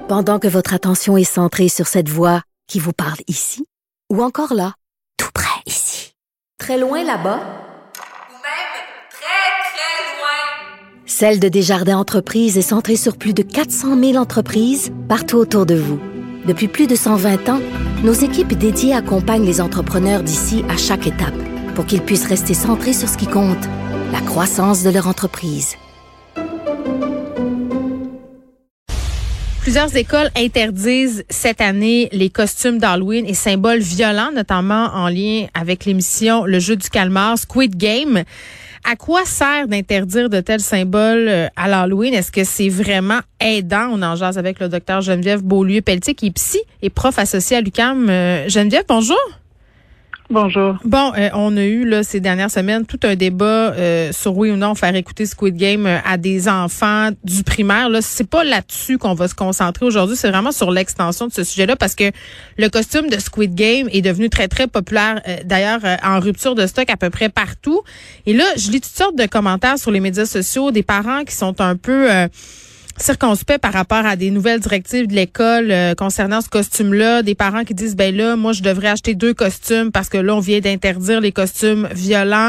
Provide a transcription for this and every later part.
Pendant que votre attention est centrée sur cette voix qui vous parle ici, ou encore là, tout près ici, très loin là-bas, ou même très, très loin. Celle de Desjardins Entreprises est centrée sur plus de 400 000 entreprises partout autour de vous. Depuis plus de 120 ans, nos équipes dédiées accompagnent les entrepreneurs d'ici à chaque étape pour qu'ils puissent rester centrés sur ce qui compte, la croissance de leur entreprise. Plusieurs écoles interdisent cette année les costumes d'Halloween et symboles violents, notamment en lien avec l'émission Le jeu du calmar, Squid Game. À quoi sert d'interdire de tels symboles à l'Halloween? Est-ce que c'est vraiment aidant? On en jase avec le docteur Geneviève Beaulieu-Pelletier, qui est psy et prof associé à l'UQAM. Geneviève, bonjour. Bonjour. Bon, on a eu là ces dernières semaines tout un débat sur oui ou non faire écouter Squid Game à des enfants du primaire. Là, c'est pas là-dessus qu'on va se concentrer aujourd'hui, c'est vraiment sur l'extension de ce sujet-là parce que le costume de Squid Game est devenu très très populaire. D'ailleurs, en rupture de stock à peu près partout. Et là, je lis toutes sortes de commentaires sur les médias sociaux des parents qui sont un peu circonspect par rapport à des nouvelles directives de l'école concernant ce costume-là, des parents qui disent ben là, moi je devrais acheter 2 costumes parce que là on vient d'interdire les costumes violents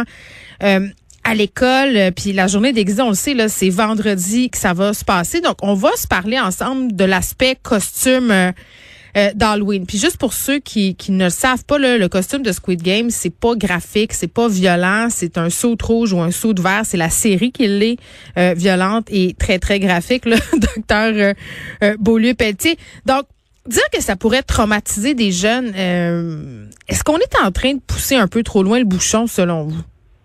à l'école, puis la journée déguisée, on le sait là, c'est vendredi que ça va se passer. Donc on va se parler ensemble de l'aspect costume d'Halloween. Puis juste pour ceux qui ne le savent pas, là, le costume de Squid Game, c'est pas graphique, c'est pas violent, c'est un saut rouge ou un saut vert. C'est la série qui l'est violente et très, très graphique, là, docteur Beaulieu-Pelletier. Donc, dire que ça pourrait traumatiser des jeunes, est-ce qu'on est en train de pousser un peu trop loin le bouchon, selon vous?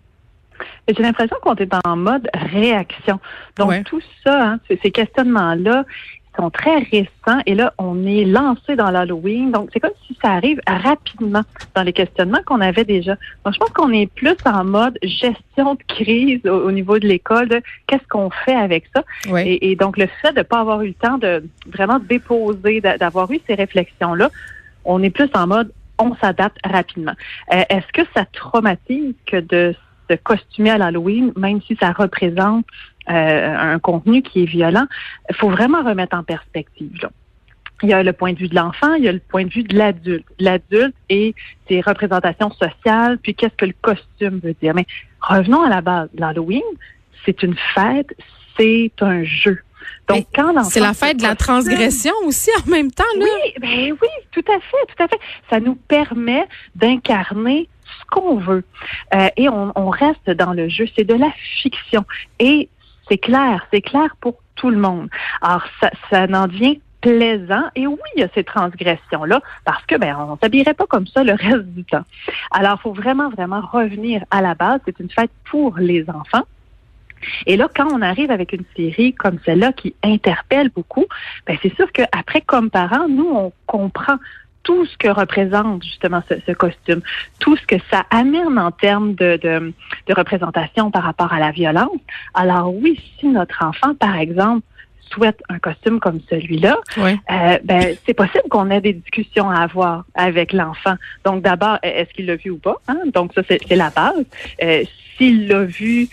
J'ai l'impression qu'on est en mode réaction. Donc, tout ça, ces questionnements-là, sont très récents et là, on est lancé dans l'Halloween. Donc, c'est comme si ça arrive rapidement dans les questionnements qu'on avait déjà. Donc, je pense qu'on est plus en mode gestion de crise au niveau de l'école, de qu'est-ce qu'on fait avec ça. Oui. Et donc, le fait de ne pas avoir eu le temps de vraiment déposer, d'avoir eu ces réflexions-là, on est plus en mode on s'adapte rapidement. Est-ce que ça traumatise que de se costumer à l'Halloween, même si ça représente un contenu qui est violent? Il faut vraiment remettre en perspective, là. Il y a le point de vue de l'enfant, il y a le point de vue de l'adulte. L'adulte et ses représentations sociales, puis qu'est-ce que le costume veut dire. Mais revenons à la base. L'Halloween, c'est une fête, c'est un jeu. Donc, quand c'est la fête de la transgression aussi en même temps, là. Oui, tout à fait. Ça nous permet d'incarner ce qu'on veut. Et on reste dans le jeu. C'est de la fiction. Et c'est clair pour tout le monde. Alors, ça en devient plaisant. Et oui, il y a ces transgressions-là, parce que on s'habillerait pas comme ça le reste du temps. Alors, il faut vraiment, vraiment revenir à la base. C'est une fête pour les enfants. Et là, quand on arrive avec une série comme celle-là qui interpelle beaucoup, c'est sûr qu'après, comme parents, nous, on comprend tout ce que représente justement ce costume, tout ce que ça amène en termes de représentation par rapport à la violence. Alors oui, si notre enfant, par exemple, souhaite un costume comme celui-là, c'est possible qu'on ait des discussions à avoir avec l'enfant. Donc d'abord, est-ce qu'il l'a vu ou pas? Donc ça, c'est la base. S'il l'a vu,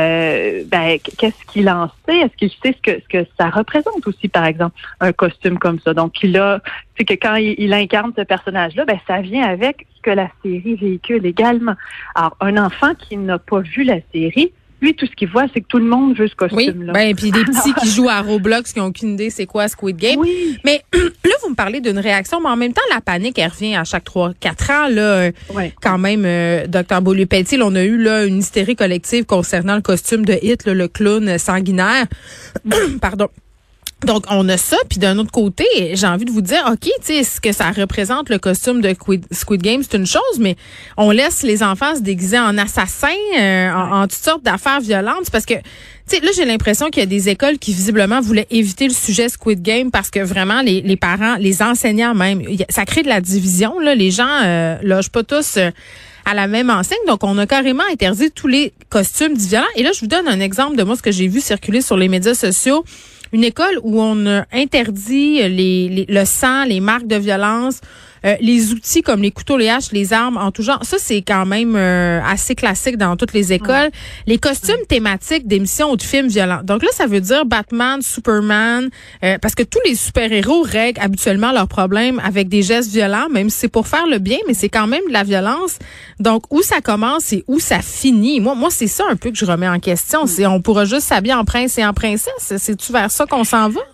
qu'est-ce qu'il en sait? Est-ce qu'il sait ce que ça représente aussi, par exemple, un costume comme ça? Donc, c'est que quand il incarne ce personnage-là, ça vient avec ce que la série véhicule également. Alors, un enfant qui n'a pas vu la série, lui, tout ce qu'il voit, c'est que tout le monde veut ce costume-là. Oui, puis des petits qui jouent à Roblox qui n'ont aucune idée c'est quoi Squid Game. Oui. Mais là, vous me parlez d'une réaction, mais en même temps, la panique, elle revient à chaque 3-4 ans. Là, quand même, Dr Beaulieu-Pelletier, on a eu là une hystérie collective concernant le costume de Hit, le clown sanguinaire. Pardon. Donc, on a ça, puis d'un autre côté, j'ai envie de vous dire, OK, tu sais, ce que ça représente, le costume de Squid Game, c'est une chose, mais on laisse les enfants se déguiser en assassins, en toutes sortes d'affaires violentes, parce que, tu sais, là, j'ai l'impression qu'il y a des écoles qui, visiblement, voulaient éviter le sujet Squid Game parce que vraiment, les parents, les enseignants même, ça crée de la division, là. Les gens logent pas tous à la même enseigne. Donc, on a carrément interdit tous les costumes dits violents. Et là, je vous donne un exemple de moi, ce que j'ai vu circuler sur les médias sociaux. Une école où on a interdit le sang, les marques de violence, Les outils comme les couteaux, les haches, les armes en tout genre, ça c'est quand même assez classique dans toutes les écoles. Les costumes thématiques d'émissions ou de films violents. Donc là, ça veut dire Batman, Superman, parce que tous les super-héros règlent habituellement leurs problèmes avec des gestes violents, même si c'est pour faire le bien, mais c'est quand même de la violence. Donc, où ça commence et où ça finit? Moi, c'est ça un peu que je remets en question. C'est on pourra juste s'habiller en prince et en princesse. C'est-tu vers ça qu'on s'en va?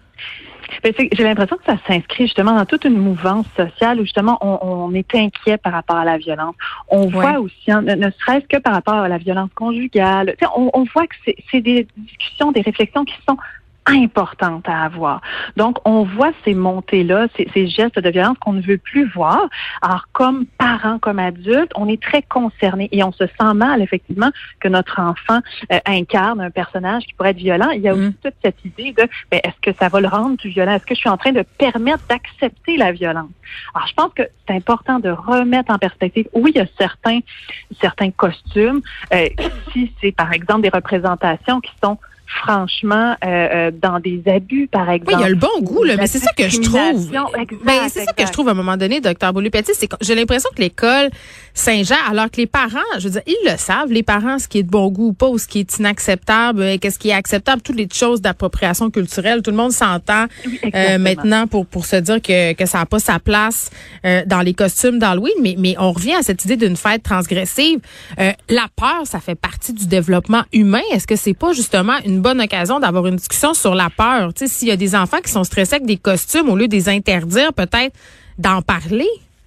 J'ai l'impression que ça s'inscrit justement dans toute une mouvance sociale où justement on est inquiet par rapport à la violence. On voit aussi, ne serait-ce que par rapport à la violence conjugale, on voit que c'est des discussions, des réflexions qui sont importante à avoir. Donc, on voit ces montées-là, ces gestes de violence qu'on ne veut plus voir. Alors, comme parents, comme adultes, on est très concernés et on se sent mal, effectivement, que notre enfant incarne un personnage qui pourrait être violent. Il y a aussi toute cette idée de, est-ce que ça va le rendre plus violent? Est-ce que je suis en train de permettre d'accepter la violence? Alors, je pense que c'est important de remettre en perspective. Oui, il y a certains costumes. Si c'est, par exemple, des représentations qui sont franchement dans des abus, par exemple. Oui, il y a le bon goût, là, mais c'est ça que je trouve. C'est ça que je trouve à un moment donné, Dr. Beaulieu-Petit, c'est que j'ai l'impression que l'école s'ingère, alors que les parents, je veux dire, ils le savent, les parents, ce qui est de bon goût ou pas, ou ce qui est inacceptable, qu'est-ce qui est acceptable, toutes les choses d'appropriation culturelle, tout le monde s'entend maintenant pour se dire que ça n'a pas sa place dans les costumes d'Halloween, mais on revient à cette idée d'une fête transgressive. La peur, ça fait partie du développement humain. Est-ce que c'est pas justement une bonne occasion d'avoir une discussion sur la peur? Tu sais, s'il y a des enfants qui sont stressés avec des costumes, au lieu de les interdire, peut-être d'en parler.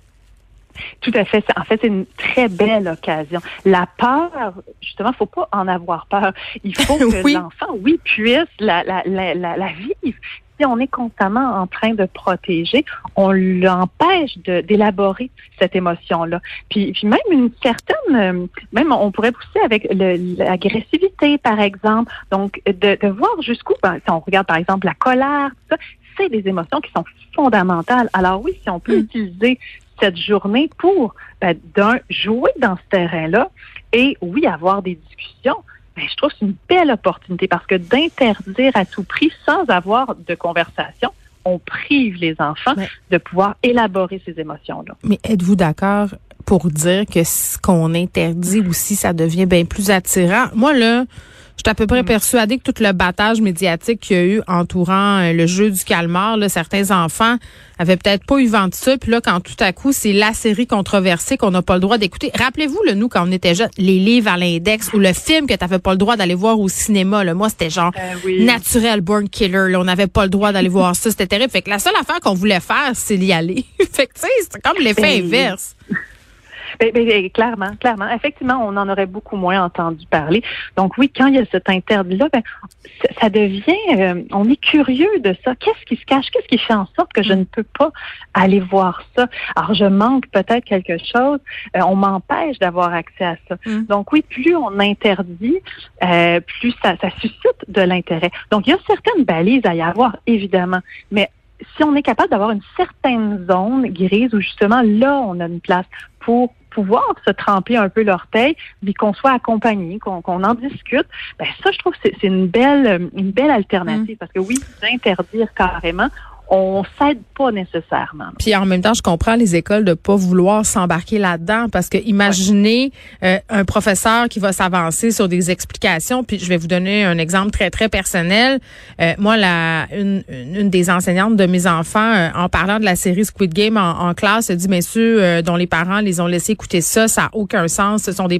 Tout à fait. En fait, c'est une très belle occasion. La peur, justement, faut pas en avoir peur. Il faut que l'enfant, puisse la vivre. Si on est constamment en train de protéger, on l'empêche d'élaborer cette émotion-là. Puis même une certaine, même on pourrait pousser avec l'agressivité, par exemple. Donc, de voir jusqu'où, si on regarde par exemple la colère, tout ça, c'est des émotions qui sont fondamentales. Alors oui, si on peut utiliser cette journée pour, jouer dans ce terrain-là et oui, avoir des discussions, je trouve que c'est une belle opportunité parce que d'interdire à tout prix sans avoir de conversation, on prive les enfants de pouvoir élaborer ces émotions-là. Mais êtes-vous d'accord pour dire que ce qu'on interdit aussi, ça devient bien plus attirant? Moi, là, je suis à peu près persuadée que tout le battage médiatique qu'il y a eu entourant le jeu du calmar, là, certains enfants avaient peut-être pas eu vent de ça. Puis là, quand tout à coup, c'est la série controversée qu'on n'a pas le droit d'écouter. Rappelez-vous, là, nous, quand on était jeunes, les livres à l'index ou le film que tu n'avais pas le droit d'aller voir au cinéma. Là, moi, c'était genre Natural Born Killer. Là, on n'avait pas le droit d'aller voir ça. C'était terrible. Fait que la seule affaire qu'on voulait faire, c'est d'y aller. Fait que, tu sais, c'est comme l'effet inverse. Clairement. Effectivement, on en aurait beaucoup moins entendu parler. Donc oui, quand il y a cet interdit-là, ça devient, on est curieux de ça. Qu'est-ce qui se cache? Qu'est-ce qui fait en sorte que je ne peux pas aller voir ça? Alors, je manque peut-être quelque chose. On m'empêche d'avoir accès à ça. Donc oui, plus on interdit, plus ça suscite de l'intérêt. Donc, il y a certaines balises à y avoir, évidemment, mais si on est capable d'avoir une certaine zone grise où justement là, on a une place pour pouvoir se tremper un peu l'orteil, puis qu'on soit accompagné, qu'on en discute, ça, je trouve que c'est une belle alternative. Parce que oui, d'interdire carrément, on s'aide pas nécessairement. Puis en même temps, je comprends les écoles de pas vouloir s'embarquer là-dedans parce que imaginez un professeur qui va s'avancer sur des explications. Puis je vais vous donner un exemple très très personnel. Moi, une des enseignantes de mes enfants, en parlant de la série Squid Game en classe, a dit messieurs dont les parents les ont laissé écouter ça a aucun sens. Ce sont des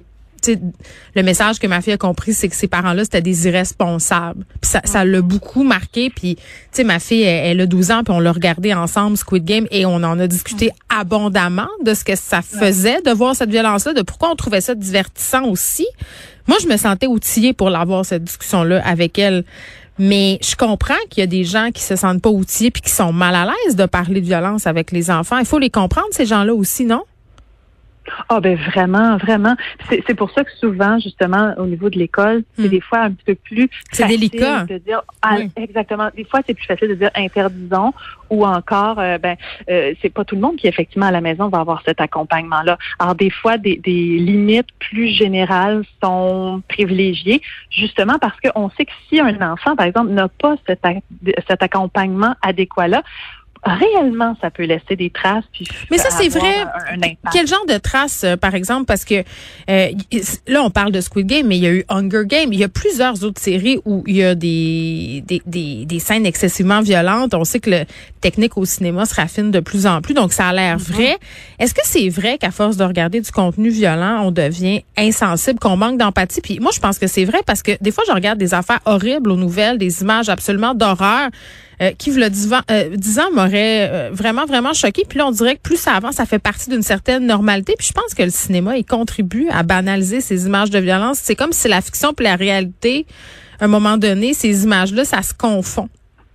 le message que ma fille a compris, c'est que ces parents-là, c'était des irresponsables. Puis ça l'a beaucoup marqué. Puis, tu sais, ma fille, elle a 12 ans, puis on l'a regardé ensemble, Squid Game, et on en a discuté abondamment de ce que ça faisait de voir cette violence-là, de pourquoi on trouvait ça divertissant aussi. Moi, je me sentais outillée pour l'avoir, cette discussion-là, avec elle. Mais je comprends qu'il y a des gens qui se sentent pas outillés puis qui sont mal à l'aise de parler de violence avec les enfants. Il faut les comprendre, ces gens-là aussi, non? Ah vraiment. C'est pour ça que souvent, justement, au niveau de l'école, c'est des fois un petit peu plus c'est délicat de dire exactement. Des fois, c'est plus facile de dire interdisons ou encore c'est pas tout le monde qui effectivement à la maison va avoir cet accompagnement-là. Alors des fois, des limites plus générales sont privilégiées, justement parce qu'on sait que si un enfant, par exemple, n'a pas cet accompagnement adéquat-là, réellement, ça peut laisser des traces. Puis mais ça, c'est vrai. Un impact. Quel genre de traces, par exemple? Parce que là, on parle de Squid Game, mais il y a eu Hunger Games. Il y a plusieurs autres séries où il y a des scènes excessivement violentes. On sait que le technique au cinéma se raffine de plus en plus, donc ça a l'air vrai. Est-ce que c'est vrai qu'à force de regarder du contenu violent, on devient insensible, qu'on manque d'empathie? Puis moi, je pense que c'est vrai parce que des fois, je regarde des affaires horribles aux nouvelles, des images absolument d'horreur qui, il y a 10 ans, m'aurait vraiment, vraiment choqué. Puis là, on dirait que plus ça avance, ça fait partie d'une certaine normalité. Puis je pense que le cinéma, il contribue à banaliser ces images de violence. C'est comme si la fiction et la réalité, à un moment donné, ces images-là, ça se confond.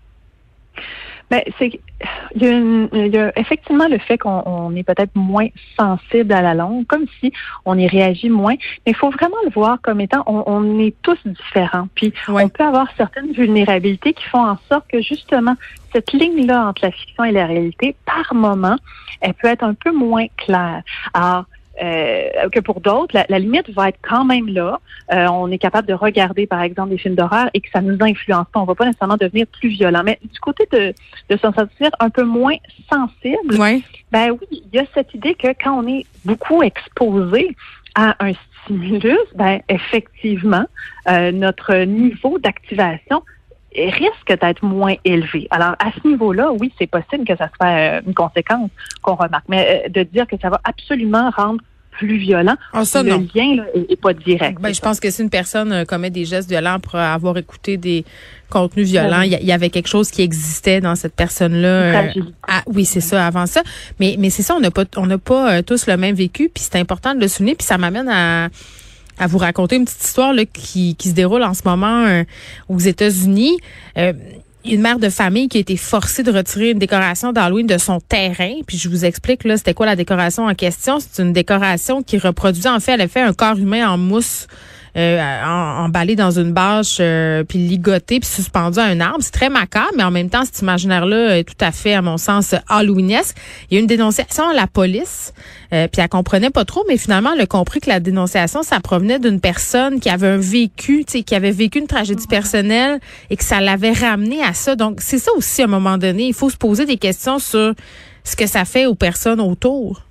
Ben, il y a effectivement le fait qu'on est peut-être moins sensible à la langue, comme si on y réagit moins. Mais il faut vraiment le voir comme étant, on est tous différents. Puis on peut avoir certaines vulnérabilités qui font en sorte que justement cette ligne-là entre la fiction et la réalité, par moment, elle peut être un peu moins claire. Alors, que pour d'autres, la limite va être quand même là. On est capable de regarder, par exemple, des films d'horreur et que ça nous influence pas. On va pas nécessairement devenir plus violent. Mais du côté de s'en sentir un peu moins sensible, ben oui, il y a cette idée que quand on est beaucoup exposé à un stimulus, ben effectivement, notre niveau d'activation risque d'être moins élevé. Alors, à ce niveau-là, oui, c'est possible que ça soit une conséquence qu'on remarque. Mais de dire que ça va absolument rendre plus violent, le lien là, est pas direct. Ben, je pense que si une personne commet des gestes violents pour avoir écouté des contenus violents, il y avait quelque chose qui existait dans cette personne-là. Oui, c'est ça, avant ça. Mais c'est ça, on n'a pas tous le même vécu, puis c'est important de le souligner, puis ça m'amène à vous raconter une petite histoire là, qui se déroule en ce moment aux États-Unis. Une mère de famille qui a été forcée de retirer une décoration d'Halloween de son terrain. Puis je vous explique là, c'était quoi la décoration en question. C'est une décoration qui reproduisait, en fait, elle a fait un corps humain en mousse emballé dans une bâche, puis ligoté, puis suspendu à un arbre. C'est très macabre, mais en même temps, cet imaginaire-là est tout à fait, à mon sens, halloweenesque. Il y a une dénonciation à la police, puis elle comprenait pas trop, mais finalement, elle a compris que la dénonciation, ça provenait d'une personne qui avait un vécu, tu sais, qui avait vécu une tragédie personnelle et que ça l'avait ramené à ça. Donc, c'est ça aussi, à un moment donné. Il faut se poser des questions sur ce que ça fait aux personnes autour.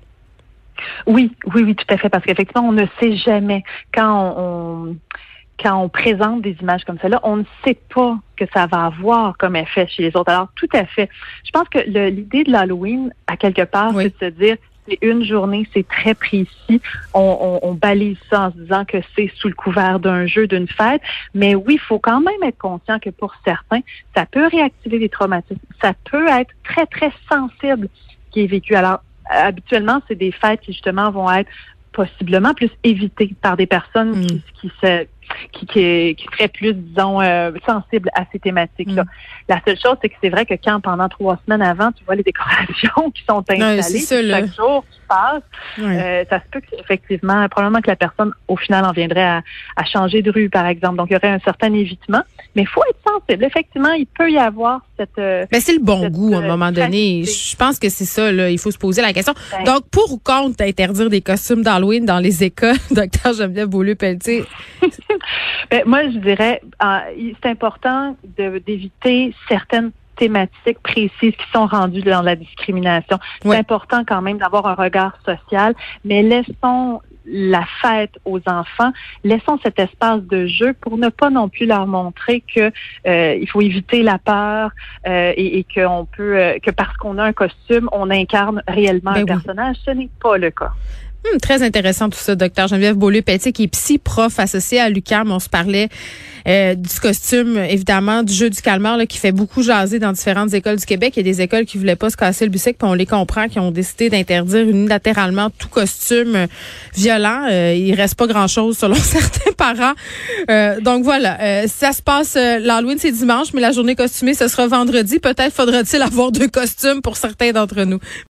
Oui, tout à fait, parce qu'effectivement, on ne sait jamais quand on présente des images comme celle-là, on ne sait pas que ça va avoir comme effet chez les autres. Alors, tout à fait. Je pense que l'idée de l'Halloween, à quelque part, c'est de se dire, c'est une journée, c'est très précis. On balise ça en se disant que c'est sous le couvert d'un jeu, d'une fête. Mais oui, il faut quand même être conscient que pour certains, ça peut réactiver des traumatismes. Ça peut être très, très sensible ce qui est vécu. Alors, habituellement, c'est des fêtes qui, justement, vont être possiblement plus évitées par des personnes qui seraient plus, disons, sensibles à ces thématiques-là. La seule chose, c'est que c'est vrai que quand, pendant 3 semaines avant, tu vois les décorations qui sont installées, chaque jour qui passe, ça se peut qu'effectivement, probablement que la personne, au final, en viendrait à changer de rue, par exemple. Donc, il y aurait un certain évitement. Mais il faut être sensible. Effectivement, il peut y avoir cette... Mais c'est le bon goût, à un moment donné. Je pense que c'est ça, là. Il faut se poser la question. Donc, pour ou contre d'interdire des costumes d'Halloween dans les écoles, Dr. Geneviève Beaulieu-Pelletier? Moi, je dirais, c'est important d'éviter certaines thématiques précises qui sont rendues dans la discrimination. C'est important quand même d'avoir un regard social, mais laissons la fête aux enfants, laissons cet espace de jeu pour ne pas non plus leur montrer que il faut éviter la peur et qu'on peut que parce qu'on a un costume, on incarne réellement un personnage. Ce n'est pas le cas. Très intéressant tout ça, Dr. Geneviève Beaulieu-Pelletier, qui est psy-prof associée à l'UQAM. On se parlait du costume, évidemment, du jeu du calmar, là, qui fait beaucoup jaser dans différentes écoles du Québec. Il y a des écoles qui voulaient pas se casser le bicycle, puis on les comprend, qui ont décidé d'interdire unilatéralement tout costume violent. Il reste pas grand-chose selon certains parents. Donc voilà, ça se passe, l'Halloween c'est dimanche, mais la journée costumée, ce sera vendredi. Peut-être faudra-t-il avoir 2 costumes pour certains d'entre nous.